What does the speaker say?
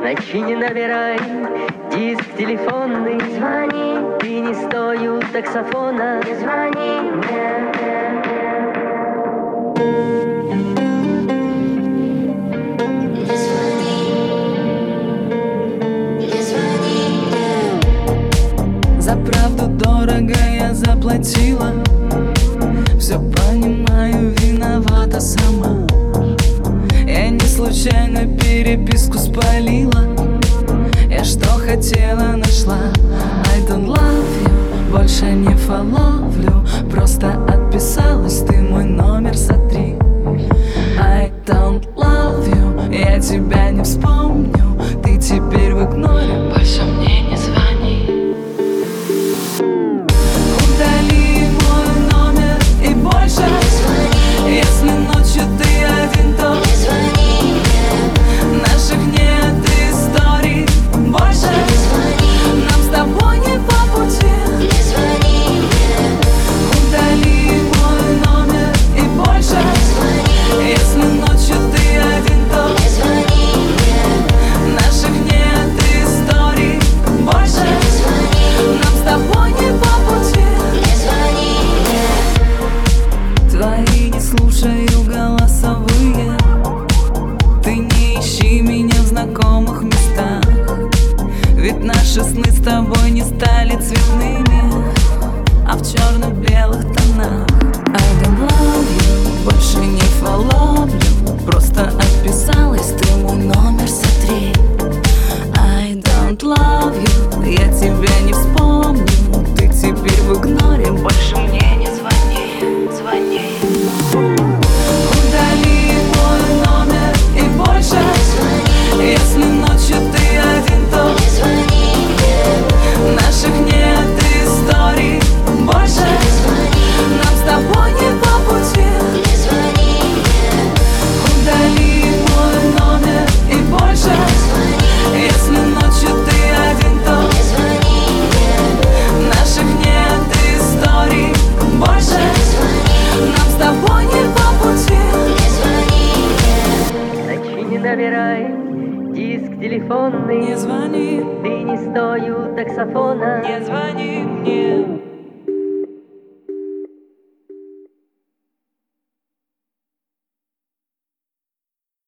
Ночи не набирай, диск телефонный. Звони, ты не стою таксофона. звони мне. Не звони мне. За правду дорого я заплатила. Все понимаю, виновата сама. Я не случайно переписку спалила. Я что хотела, нашла. I don't love you, больше не фоловлю. Просто отписалась, ты мой номер сотри. I don't love you, я тебя не вспомню. Ты теперь в игноре, больше мне не звони. Удали мой номер и больше Не звони, если ночью ты один, то не звони мне. наших нет историй больше. Не звони, Нам с тобой не по пути. не звони мне. Удали мой номер и больше Не звони, если ночью ты один, то не звони мне. наших нет историй больше. Не звони, Нам с тобой не по пути. не звони мне. Твои не слушаю голосовые. Ты не ищи меня в знакомых местах. Ведь наши сны с тобой не стали цветными, а в черно-белых тонах. I don't love you, больше не фоловлю. Просто отписалась, ты мой номер сотри. I don't love you, я тебя не вспомню. Ты теперь в игноре, больше мне не звони, звони. Удали мой номер и больше Не звони, если ночью ты один, то не звони мне. наших нет историй больше. Не звони, Нам с тобой не по пути. не звони мне. Удали мой номер и больше Не звони, если ночью ты один, то не звони мне. наших нет историй больше. Не звони, Нам с тобой не по пути. не звони мне. Ночи не набирай, диск телефонный. Не звони, ты не стою таксофона. не звони мне.